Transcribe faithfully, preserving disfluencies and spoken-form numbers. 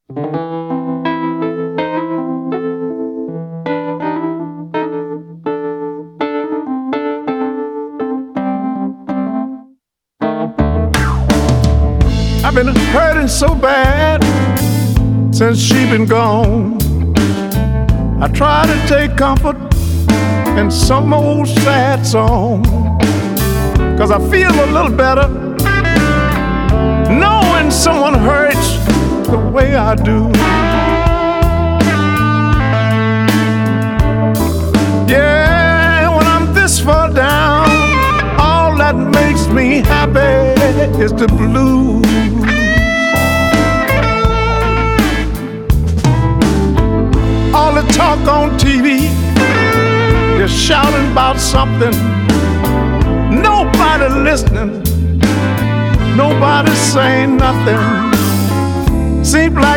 I've been hurting so bad since she been gone. I try to take comfort in some old sad song, 'cause I feel a little better knowing someone hurts the way I do. Yeah, when I'm this far down, all that makes me happy is the blues. All the talk on T V is shouting about something, nobody listening, nobody saying nothing. Seems like